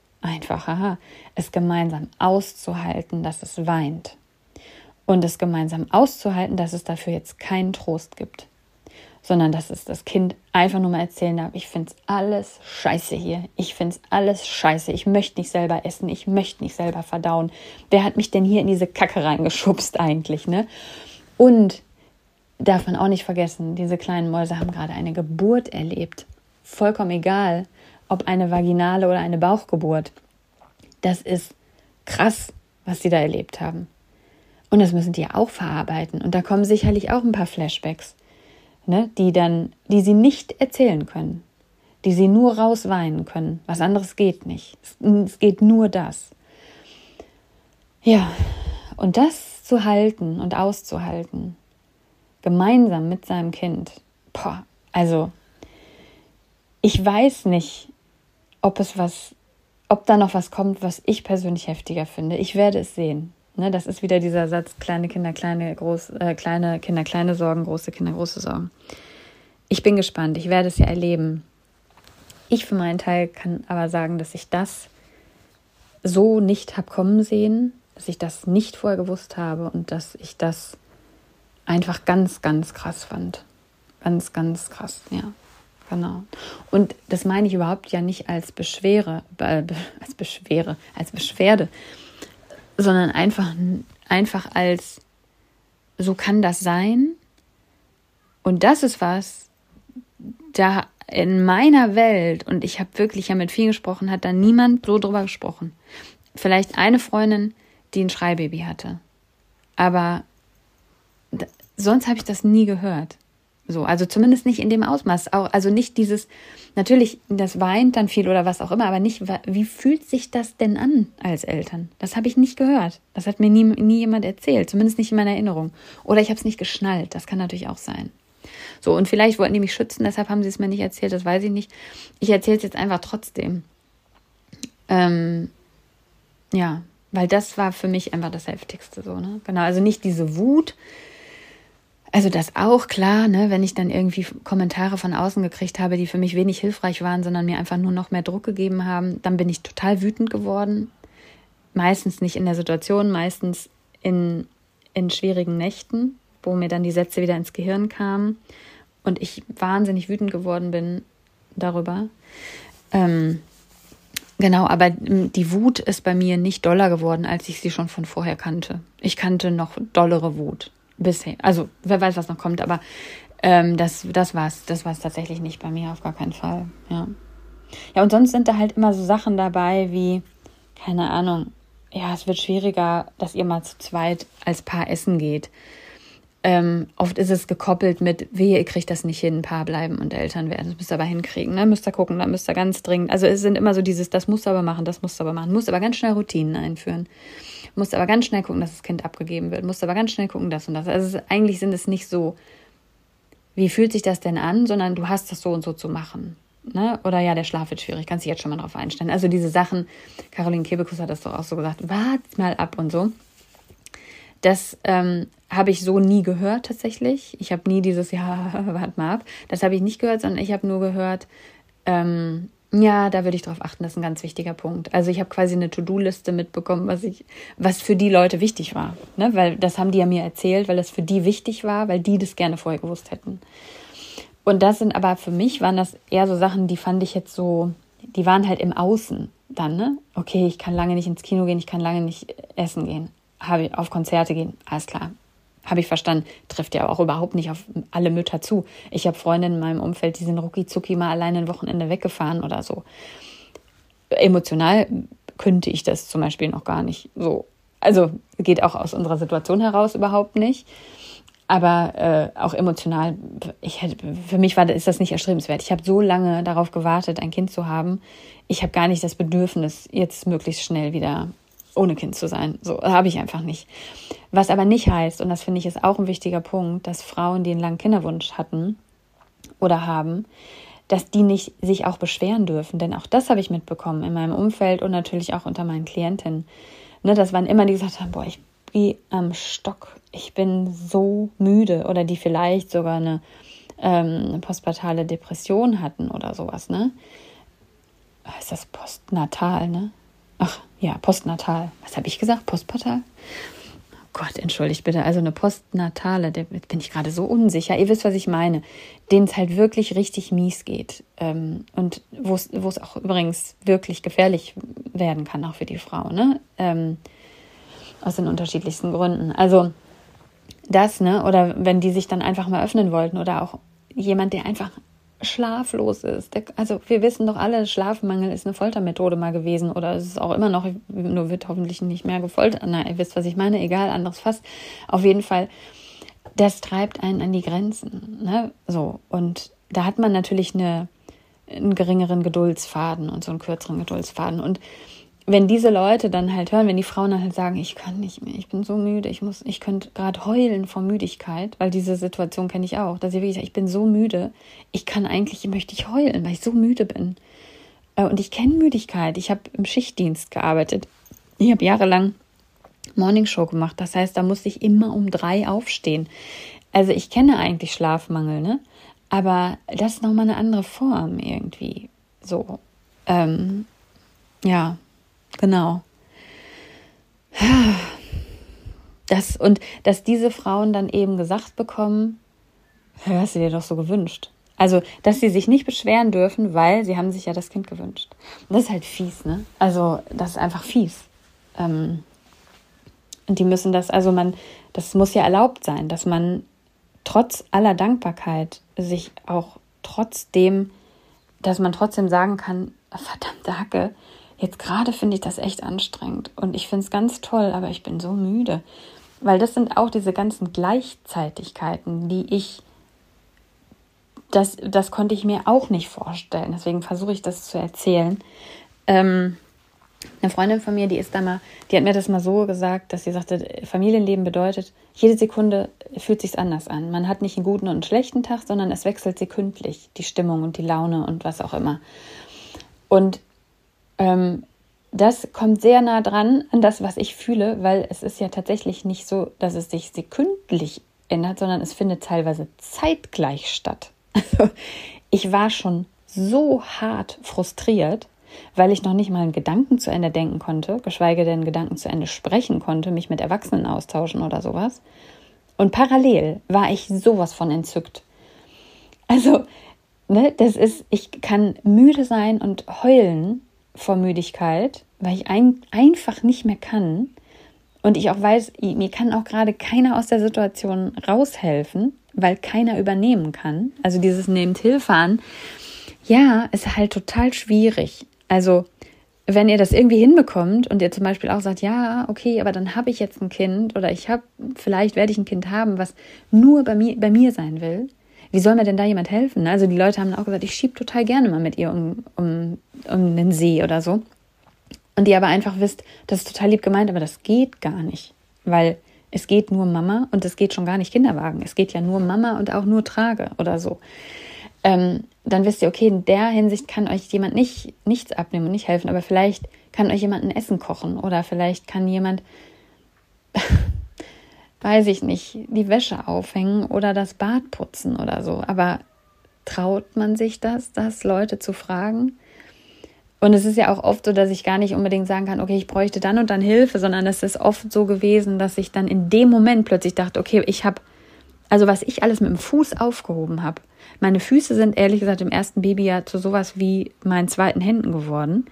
es gemeinsam auszuhalten, dass es weint. Und es gemeinsam auszuhalten, dass es dafür jetzt keinen Trost gibt, sondern dass es das Kind einfach nur mal erzählen darf, ich finde es alles scheiße hier, ich finde es alles scheiße, ich möchte nicht selber essen, ich möchte nicht selber verdauen. Wer hat mich denn hier in diese Kacke reingeschubst eigentlich, ne? Und darf man auch nicht vergessen, diese kleinen Mäuse haben gerade eine Geburt erlebt. Vollkommen egal, ob eine vaginale oder eine Bauchgeburt. Das ist krass, was sie da erlebt haben. Und das müssen die ja auch verarbeiten. Und da kommen sicherlich auch ein paar Flashbacks, ne, die sie nicht erzählen können, die sie nur rausweinen können. Was anderes geht nicht. Es geht nur das. Ja, und das zu halten und auszuhalten, gemeinsam mit seinem Kind. Also ich weiß nicht, ob da noch was kommt, was ich persönlich heftiger finde. Ich werde es sehen. Ne, das ist wieder dieser Satz, kleine Kinder, kleine Kinder, kleine Sorgen, große Kinder, große Sorgen. Ich bin gespannt, ich werde es ja erleben. Ich für meinen Teil kann aber sagen, dass ich das so nicht habe kommen sehen, dass ich das nicht vorher gewusst habe und dass ich das einfach ganz, ganz krass fand. Ganz, ganz krass, ja, genau. Und das meine ich überhaupt ja nicht als Beschwerde, sondern einfach als, so kann das sein. Und das ist was, da in meiner Welt, und ich habe wirklich ja mit vielen gesprochen, hat da niemand so drüber gesprochen. Vielleicht eine Freundin, die ein Schreibaby hatte. Aber sonst habe ich das nie gehört. So, also zumindest nicht in dem Ausmaß. Auch, also nicht dieses, natürlich, das weint dann viel oder was auch immer, aber nicht, wie fühlt sich das denn an als Eltern? Das habe ich nicht gehört. Das hat mir nie jemand erzählt, zumindest nicht in meiner Erinnerung. Oder ich habe es nicht geschnallt, das kann natürlich auch sein. So, und vielleicht wollten die mich schützen, deshalb haben sie es mir nicht erzählt, das weiß ich nicht. Ich erzähle es jetzt einfach trotzdem. Ja, weil das war für mich einfach das Heftigste so, ne? Genau, also nicht diese Wut, also das auch, klar, ne, wenn ich dann irgendwie Kommentare von außen gekriegt habe, die für mich wenig hilfreich waren, sondern mir einfach nur noch mehr Druck gegeben haben, dann bin ich total wütend geworden. Meistens nicht in der Situation, meistens in schwierigen Nächten, wo mir dann die Sätze wieder ins Gehirn kamen und ich wahnsinnig wütend geworden bin darüber. Genau, aber die Wut ist bei mir nicht doller geworden, als ich sie schon von vorher kannte. Ich kannte noch dollere Wut. Bisher. Also, wer weiß, was noch kommt, aber das war's tatsächlich nicht bei mir, auf gar keinen Fall. Ja, und sonst sind da halt immer so Sachen dabei wie, keine Ahnung, ja, es wird schwieriger, dass ihr mal zu zweit als Paar essen geht. Oft ist es gekoppelt mit, wehe, ihr kriegt das nicht hin, ein Paar bleiben und Eltern werden. Das müsst ihr aber hinkriegen, ne? Müsst ihr gucken, da müsst ihr ganz dringend. Also es sind immer so dieses, das musst du aber machen, das musst du aber machen. Musst aber ganz schnell Routinen einführen. Musst aber ganz schnell gucken, dass das Kind abgegeben wird. Musst aber ganz schnell gucken, das und das. Also eigentlich sind es nicht so, wie fühlt sich das denn an, sondern du hast das so und so zu machen. Ne? Oder ja, der Schlaf wird schwierig, kannst dich jetzt schon mal drauf einstellen. Also diese Sachen, Caroline Kebekus hat das doch auch so gesagt, wart mal ab und so. Das habe ich so nie gehört tatsächlich. Ich habe nie dieses, ja, wart mal ab. Das habe ich nicht gehört, sondern ich habe nur gehört, ja, da würde ich drauf achten, das ist ein ganz wichtiger Punkt. Also ich habe quasi eine To-Do-Liste mitbekommen, was für die Leute wichtig war. Ne? Weil das haben die ja mir erzählt, weil das für die wichtig war, weil die das gerne vorher gewusst hätten. Und das sind aber für mich, waren das eher so Sachen, die fand ich jetzt so, die waren halt im Außen dann, ne? Okay, ich kann lange nicht ins Kino gehen, ich kann lange nicht essen gehen, auf Konzerte gehen, alles klar. Habe ich verstanden, trifft ja auch überhaupt nicht auf alle Mütter zu. Ich habe Freundinnen in meinem Umfeld, die sind rucki-zucki mal alleine ein Wochenende weggefahren oder so. Emotional könnte ich das zum Beispiel noch gar nicht so. Also geht auch aus unserer Situation heraus überhaupt nicht. Aber auch emotional, für mich ist das nicht erstrebenswert. Ich habe so lange darauf gewartet, ein Kind zu haben. Ich habe gar nicht das Bedürfnis, jetzt möglichst schnell wieder ohne Kind zu sein. So habe ich einfach nicht. Was aber nicht heißt, und das finde ich ist auch ein wichtiger Punkt, dass Frauen, die einen langen Kinderwunsch hatten oder haben, dass die nicht sich auch beschweren dürfen. Denn auch das habe ich mitbekommen in meinem Umfeld und natürlich auch unter meinen Klientinnen. Ne, das waren immer die gesagt haben, boah, ich gehe am Stock. Ich bin so müde. Oder die vielleicht sogar eine postpartale Depression hatten oder sowas. Ne? Ist das postnatal, ne? Ach ja, postnatal. Was habe ich gesagt? Postpartal? Oh Gott, entschuldigt bitte. Also eine postnatale, da bin ich gerade so unsicher. Ihr wisst, was ich meine. Denen es halt wirklich richtig mies geht. Und wo es auch übrigens wirklich gefährlich werden kann, auch für die Frau. Ne? Aus den unterschiedlichsten Gründen. Also das, ne? Oder wenn die sich dann einfach mal öffnen wollten. Oder auch jemand, der einfach schlaflos ist. Also wir wissen doch alle, Schlafmangel ist eine Foltermethode mal gewesen oder es ist auch immer noch, nur wird hoffentlich nicht mehr gefoltert. Na, ihr wisst, was ich meine, egal, anderes Fass. Auf jeden Fall, das treibt einen an die Grenzen. Ne? So, und da hat man natürlich einen geringeren Geduldsfaden und so einen kürzeren Geduldsfaden. Und wenn diese Leute dann halt hören, wenn die Frauen dann halt sagen, ich kann nicht mehr, ich bin so müde, ich könnte gerade heulen vor Müdigkeit, weil diese Situation kenne ich auch, dass ich wirklich sage, ich bin so müde, möchte ich heulen, weil ich so müde bin. Und ich kenne Müdigkeit, ich habe im Schichtdienst gearbeitet, ich habe jahrelang Morningshow gemacht, das heißt, da musste ich immer um 3 aufstehen. Also ich kenne eigentlich Schlafmangel, ne? Aber das ist nochmal eine andere Form irgendwie, so, ja. Genau. Dass diese Frauen dann eben gesagt bekommen, hast du dir doch so gewünscht. Also, dass sie sich nicht beschweren dürfen, weil sie haben sich ja das Kind gewünscht. Und das ist halt fies, ne? Also, das ist einfach fies. Und die müssen das muss ja erlaubt sein, dass man trotz aller Dankbarkeit sich auch dass man trotzdem sagen kann, verdammte Hacke, jetzt gerade finde ich das echt anstrengend und ich finde es ganz toll, aber ich bin so müde. Weil das sind auch diese ganzen Gleichzeitigkeiten, die ich das konnte ich mir auch nicht vorstellen. Deswegen versuche ich das zu erzählen. Eine Freundin von mir, die hat mir das mal so gesagt, dass sie sagte, Familienleben bedeutet, jede Sekunde fühlt sich anders an. Man hat nicht einen guten und einen schlechten Tag, sondern es wechselt sekündlich, die Stimmung und die Laune und was auch immer. Und das kommt sehr nah dran an das, was ich fühle, weil es ist ja tatsächlich nicht so, dass es sich sekündlich ändert, sondern es findet teilweise zeitgleich statt. Also ich war schon so hart frustriert, weil ich noch nicht mal einen Gedanken zu Ende denken konnte, geschweige denn Gedanken zu Ende sprechen konnte, mich mit Erwachsenen austauschen oder sowas. Und parallel war ich sowas von entzückt. Also, ich kann müde sein und heulen vor Müdigkeit, weil ich einfach nicht mehr kann. Und ich auch weiß, mir kann auch gerade keiner aus der Situation raushelfen, weil keiner übernehmen kann. Also dieses nehmt Hilfe an, ja, ist halt total schwierig. Also wenn ihr das irgendwie hinbekommt und ihr zum Beispiel auch sagt, ja, okay, aber dann habe ich jetzt ein Kind oder vielleicht werde ich ein Kind haben, was nur bei mir sein will. Wie soll mir denn da jemand helfen? Also die Leute haben auch gesagt, ich schiebe total gerne mal mit ihr um den See oder so. Und ihr aber einfach wisst, das ist total lieb gemeint, aber das geht gar nicht, weil es geht nur Mama und es geht schon gar nicht Kinderwagen. Es geht ja nur Mama und auch nur Trage oder so. Dann wisst ihr, okay, in der Hinsicht kann euch jemand nichts abnehmen und nicht helfen, aber vielleicht kann euch jemand ein Essen kochen oder vielleicht kann jemand, weiß ich nicht, die Wäsche aufhängen oder das Bad putzen oder so. Aber traut man sich das Leute zu fragen? Und es ist ja auch oft so, dass ich gar nicht unbedingt sagen kann, okay, ich bräuchte dann und dann Hilfe, sondern es ist oft so gewesen, dass ich dann in dem Moment plötzlich dachte, okay, was ich alles mit dem Fuß aufgehoben habe. Meine Füße sind ehrlich gesagt im ersten Babyjahr zu sowas wie meinen zweiten Händen geworden.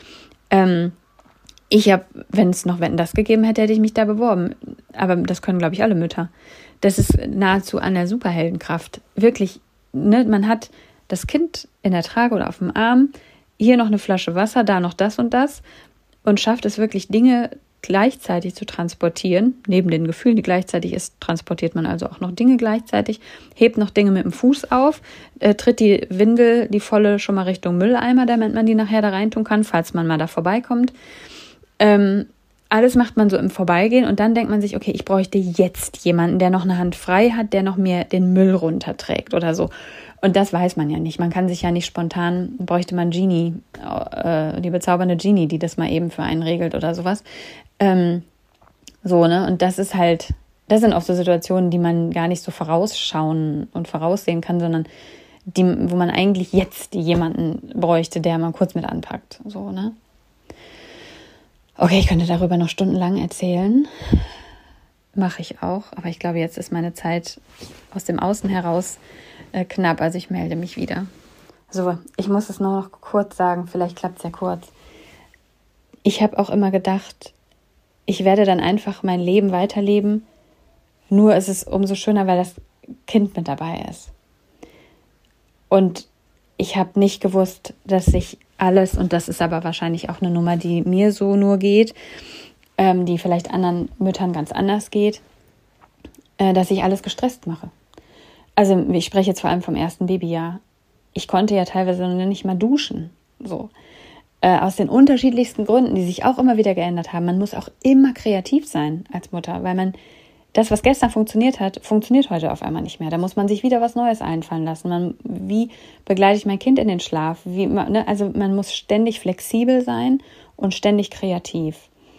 Ich habe, wenn es noch Wetten das gegeben hätte, hätte ich mich da beworben. Aber das können, glaube ich, alle Mütter. Das ist nahezu an der Superheldenkraft. Wirklich, man hat das Kind in der Trage oder auf dem Arm, hier noch eine Flasche Wasser, da noch das und schafft es wirklich, Dinge gleichzeitig zu transportieren. Neben den Gefühlen, die gleichzeitig ist, transportiert man also auch noch Dinge gleichzeitig, hebt noch Dinge mit dem Fuß auf, tritt die Windel, die volle, schon mal Richtung Mülleimer, damit man die nachher da reintun kann, falls man mal da vorbeikommt. Alles macht man so im Vorbeigehen und dann denkt man sich, okay, ich bräuchte jetzt jemanden, der noch eine Hand frei hat, der noch mir den Müll runterträgt oder so. Und das weiß man ja nicht. Man kann sich ja nicht spontan, bräuchte man Genie, die bezaubernde Genie, die das mal eben für einen regelt oder sowas. Und das ist halt, das sind oft so Situationen, die man gar nicht so vorausschauen und voraussehen kann, sondern wo man eigentlich jetzt jemanden bräuchte, der mal kurz mit anpackt. So, ne? Okay, ich könnte darüber noch stundenlang erzählen. Mache ich auch. Aber ich glaube, jetzt ist meine Zeit aus dem Außen heraus knapp. Also ich melde mich wieder. So, ich muss es nur noch kurz sagen. Vielleicht klappt es ja kurz. Ich habe auch immer gedacht, ich werde dann einfach mein Leben weiterleben. Nur ist es umso schöner, weil das Kind mit dabei ist. Und ich habe nicht gewusst, dass sich alles, und das ist aber wahrscheinlich auch eine Nummer, die mir so nur geht, die vielleicht anderen Müttern ganz anders geht, dass ich alles gestresst mache. Also ich spreche jetzt vor allem vom ersten Babyjahr. Ich konnte ja teilweise noch nicht mal duschen. So. Aus den unterschiedlichsten Gründen, die sich auch immer wieder geändert haben. Man muss auch immer kreativ sein als Mutter, weil das, was gestern funktioniert hat, funktioniert heute auf einmal nicht mehr. Da muss man sich wieder was Neues einfallen lassen. Wie begleite ich mein Kind in den Schlaf? Also man muss ständig flexibel sein und ständig kreativ.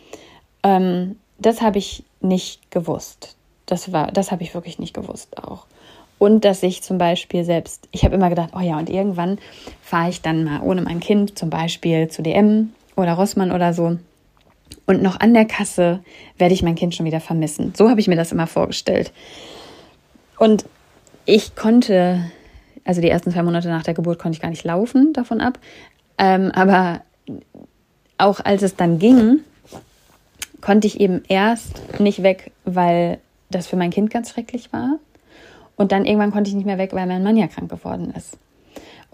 Das habe ich nicht gewusst. Das habe ich wirklich nicht gewusst auch. Und dass ich zum Beispiel selbst, ich habe immer gedacht, oh ja, und irgendwann fahre ich dann mal ohne mein Kind zum Beispiel zu DM oder Rossmann oder so. Und noch an der Kasse werde ich mein Kind schon wieder vermissen. So habe ich mir das immer vorgestellt. Und ich konnte, also die ersten 2 Monate nach der Geburt konnte ich gar nicht laufen, davon ab. Aber auch als es dann ging, konnte ich eben erst nicht weg, weil das für mein Kind ganz schrecklich war. Und dann irgendwann konnte ich nicht mehr weg, weil mein Mann ja krank geworden ist.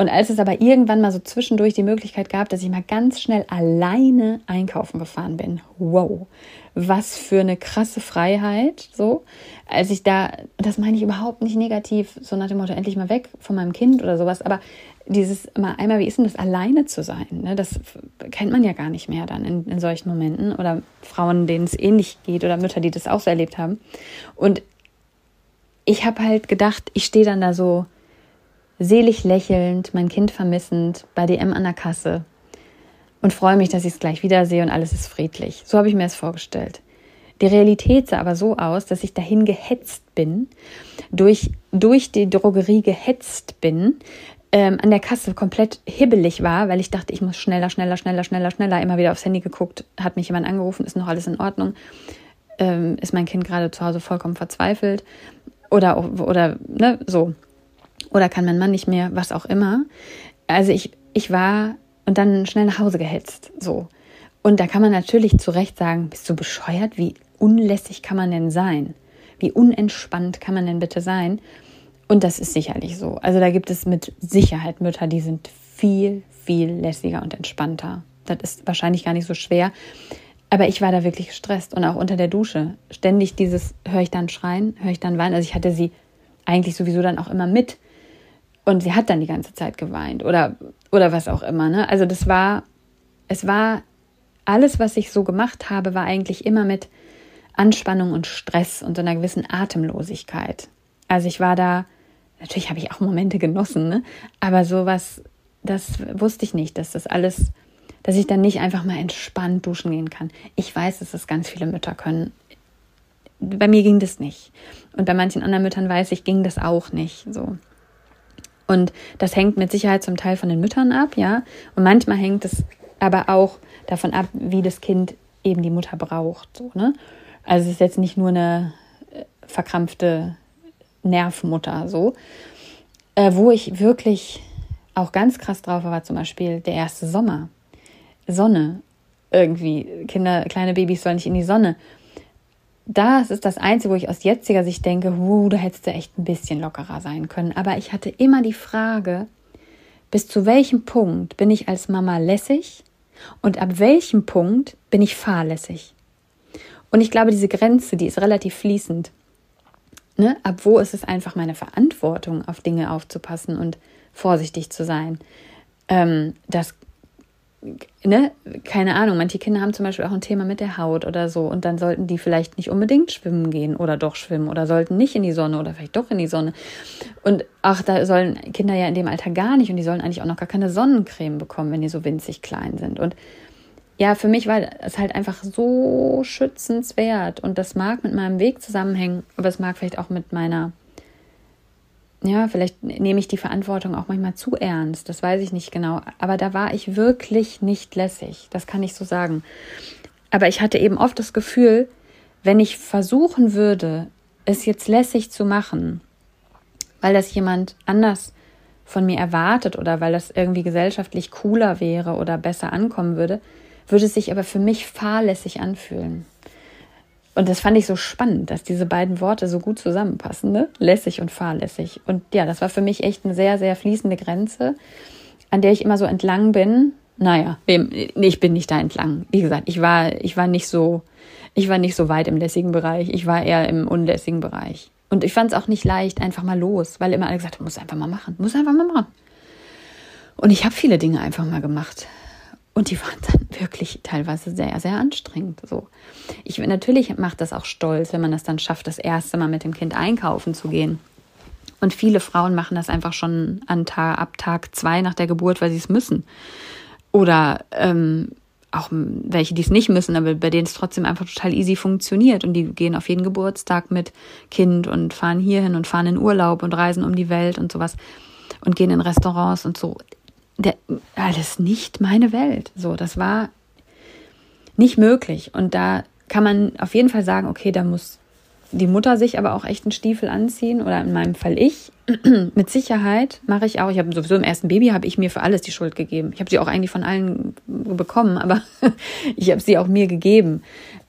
Und als es aber irgendwann mal so zwischendurch die Möglichkeit gab, dass ich mal ganz schnell alleine einkaufen gefahren bin, wow, was für eine krasse Freiheit, so, als ich da, das meine ich überhaupt nicht negativ, so nach dem Motto, endlich mal weg von meinem Kind oder sowas, aber dieses mal einmal, wie ist denn das, alleine zu sein, ne? Das kennt man ja gar nicht mehr dann in solchen Momenten, oder Frauen, denen es ähnlich geht, oder Mütter, die das auch so erlebt haben. Und ich habe halt gedacht, ich stehe dann da so selig lächelnd, mein Kind vermissend, bei DM an der Kasse und freue mich, dass ich es gleich wiedersehe und alles ist friedlich. So habe ich mir es vorgestellt. Die Realität sah aber so aus, dass ich dahin gehetzt bin, durch die Drogerie gehetzt bin, an der Kasse komplett hibbelig war, weil ich dachte, ich muss schneller, immer wieder aufs Handy geguckt, hat mich jemand angerufen, ist noch alles in Ordnung, ist mein Kind gerade zu Hause vollkommen verzweifelt oder ne, so. Oder kann mein Mann nicht mehr, was auch immer. Also ich war und dann schnell nach Hause gehetzt, so. Und da kann man natürlich zu Recht sagen, bist du bescheuert? Wie unlässig kann man denn sein? Wie unentspannt kann man denn bitte sein? Und das ist sicherlich so. Also da gibt es mit Sicherheit Mütter, die sind viel, viel lässiger und entspannter. Das ist wahrscheinlich gar nicht so schwer. Aber ich war da wirklich gestresst und auch unter der Dusche. Ständig dieses, höre ich dann schreien, höre ich dann weinen. Also ich hatte sie eigentlich sowieso dann auch immer mit. Und sie hat dann die ganze Zeit geweint oder was auch immer. Ne? Also es war alles, was ich so gemacht habe, war eigentlich immer mit Anspannung und Stress und so einer gewissen Atemlosigkeit. Also ich war da, natürlich habe ich auch Momente genossen, ne? Aber sowas, das wusste ich nicht, dass ich dann nicht einfach mal entspannt duschen gehen kann. Ich weiß, dass das ganz viele Mütter können. Bei mir ging das nicht. Und bei manchen anderen Müttern weiß ich, ging das auch nicht, so. Und das hängt mit Sicherheit zum Teil von den Müttern ab, ja. Und manchmal hängt es aber auch davon ab, wie das Kind eben die Mutter braucht, so, ne? Also es ist jetzt nicht nur eine verkrampfte Nervmutter, so. Wo ich wirklich auch ganz krass drauf war, zum Beispiel der erste Sommer. Sonne. Irgendwie, kleine Babys sollen nicht in die Sonne. Das ist das Einzige, wo ich aus jetziger Sicht denke, da hättest du echt ein bisschen lockerer sein können. Aber ich hatte immer die Frage, bis zu welchem Punkt bin ich als Mama lässig und ab welchem Punkt bin ich fahrlässig? Und ich glaube, diese Grenze, die ist relativ fließend. Ne? Ab wo ist es einfach meine Verantwortung, auf Dinge aufzupassen und vorsichtig zu sein? Keine Ahnung, manche Kinder haben zum Beispiel auch ein Thema mit der Haut oder so und dann sollten die vielleicht nicht unbedingt schwimmen gehen oder doch schwimmen oder sollten nicht in die Sonne oder vielleicht doch in die Sonne. Und da sollen Kinder ja in dem Alter gar nicht und die sollen eigentlich auch noch gar keine Sonnencreme bekommen, wenn die so winzig klein sind. Und ja, für mich war es halt einfach so schützenswert und das mag mit meinem Weg zusammenhängen, aber es mag vielleicht auch mit meiner, ja, vielleicht nehme ich die Verantwortung auch manchmal zu ernst, das weiß ich nicht genau, aber da war ich wirklich nicht lässig, das kann ich so sagen. Aber ich hatte eben oft das Gefühl, wenn ich versuchen würde, es jetzt lässig zu machen, weil das jemand anders von mir erwartet oder weil das irgendwie gesellschaftlich cooler wäre oder besser ankommen würde es sich aber für mich fahrlässig anfühlen. Und das fand ich so spannend, dass diese beiden Worte so gut zusammenpassen, ne? Lässig und fahrlässig. Und ja, das war für mich echt eine sehr, sehr fließende Grenze, an der ich immer so entlang bin. Naja, ich bin nicht da entlang. Wie gesagt, ich war nicht so weit im lässigen Bereich. Ich war eher im unlässigen Bereich. Und ich fand es auch nicht leicht, einfach mal los, weil immer alle gesagt haben, muss einfach mal machen. Und ich habe viele Dinge einfach mal gemacht. Und die waren dann wirklich teilweise sehr, sehr anstrengend. So. Natürlich macht das auch stolz, wenn man das dann schafft, das erste Mal mit dem Kind einkaufen zu gehen. Und viele Frauen machen das einfach schon ab Tag 2 nach der Geburt, weil sie es müssen. Oder auch welche, die es nicht müssen, aber bei denen es trotzdem einfach total easy funktioniert. Und die gehen auf jeden Geburtstag mit Kind und fahren hierhin und fahren in Urlaub und reisen um die Welt und sowas. Und gehen in Restaurants und so. Alles nicht meine Welt. So, das war nicht möglich. Und da kann man auf jeden Fall sagen, okay, da muss die Mutter sich aber auch echt einen Stiefel anziehen. Oder in meinem Fall ich. Mit Sicherheit mache ich auch. Ich habe sowieso im ersten Baby habe ich mir für alles die Schuld gegeben. Ich habe sie auch eigentlich von allen bekommen, aber ich habe sie auch mir gegeben,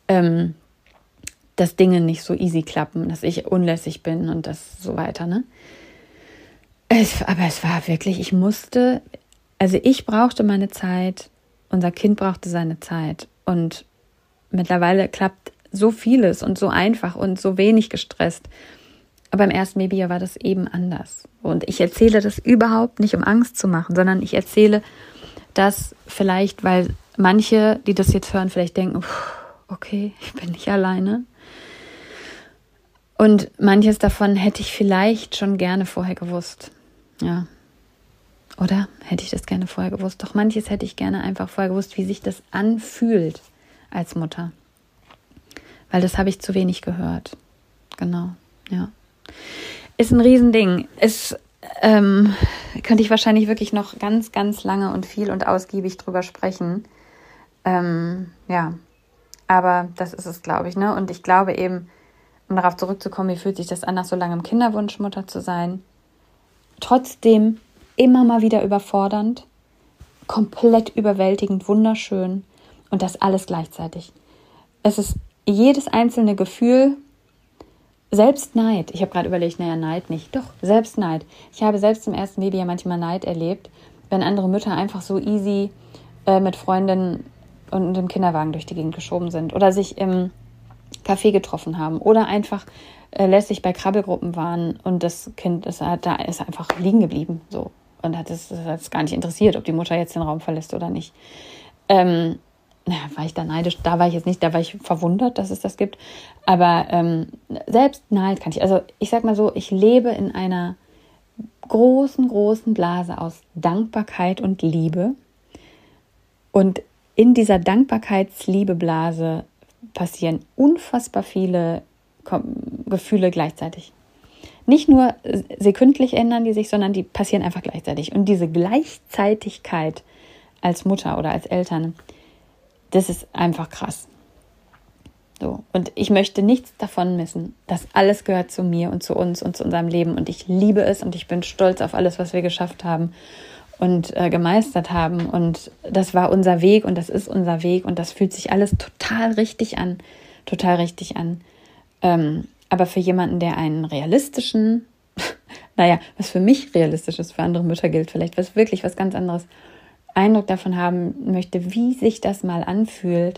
dass Dinge nicht so easy klappen, dass ich unlässig bin und das so weiter, ne? Aber es war wirklich, ich brauchte meine Zeit, unser Kind brauchte seine Zeit. Und mittlerweile klappt so vieles und so einfach und so wenig gestresst. Aber im ersten Babyjahr war das eben anders. Und ich erzähle das überhaupt nicht, um Angst zu machen, sondern ich erzähle das vielleicht, weil manche, die das jetzt hören, vielleicht denken, okay, ich bin nicht alleine. Und manches davon hätte ich vielleicht schon gerne vorher gewusst. Ja. Oder hätte ich das gerne vorher gewusst? Doch manches hätte ich gerne einfach vorher gewusst, wie sich das anfühlt als Mutter. Weil das habe ich zu wenig gehört. Genau, ja. Ist ein Riesending. Könnte ich wahrscheinlich wirklich noch ganz, ganz lange und viel und ausgiebig drüber sprechen. Ja, aber das ist es, glaube ich, ne? Und ich glaube eben, um darauf zurückzukommen, wie fühlt sich das an, nach so langem Kinderwunsch Mutter zu sein? Trotzdem immer mal wieder überfordernd, komplett überwältigend, wunderschön und das alles gleichzeitig. Es ist jedes einzelne Gefühl, selbst Neid. Ich habe gerade überlegt, Neid nicht. Doch, selbst Neid. Ich habe selbst im ersten Baby ja manchmal Neid erlebt, wenn andere Mütter einfach so easy mit Freundinnen und im Kinderwagen durch die Gegend geschoben sind oder sich im Café getroffen haben oder einfach lässig bei Krabbelgruppen waren und das Kind ist einfach liegen geblieben so und hat es gar nicht interessiert, ob die Mutter jetzt den Raum verlässt oder nicht. War ich da neidisch? Da war ich jetzt nicht, da war ich verwundert, dass es das gibt. Aber selbst Neid kann ich. Also ich sag mal so, ich lebe in einer großen, großen Blase aus Dankbarkeit und Liebe. Und in dieser Dankbarkeits-Liebe-Blase passieren unfassbar viele Gefühle gleichzeitig. Nicht nur sekündlich ändern die sich, sondern die passieren einfach gleichzeitig. Und diese Gleichzeitigkeit als Mutter oder als Eltern, das ist einfach krass. So. Und ich möchte nichts davon missen. Das alles gehört zu mir und zu uns und zu unserem Leben. Und ich liebe es und ich bin stolz auf alles, was wir geschafft haben und gemeistert haben. Und das war unser Weg und das ist unser Weg. Und das fühlt sich alles total richtig an. Total richtig an. Aber für jemanden, der einen realistischen, was für mich realistisch ist, für andere Mütter gilt vielleicht, was wirklich was ganz anderes, Eindruck davon haben möchte, wie sich das mal anfühlt,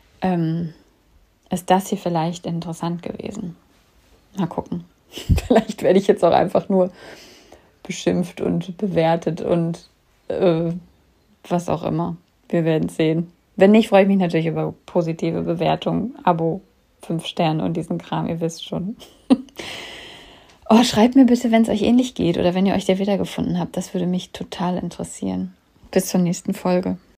ist das hier vielleicht interessant gewesen. Mal gucken. Vielleicht werde ich jetzt auch einfach nur beschimpft und bewertet und was auch immer. Wir werden sehen. Wenn nicht, freue ich mich natürlich über positive Bewertungen, Abo, 5 Sterne und diesen Kram, ihr wisst schon. Schreibt mir bitte, wenn es euch ähnlich geht oder wenn ihr euch da wiedergefunden habt. Das würde mich total interessieren. Bis zur nächsten Folge.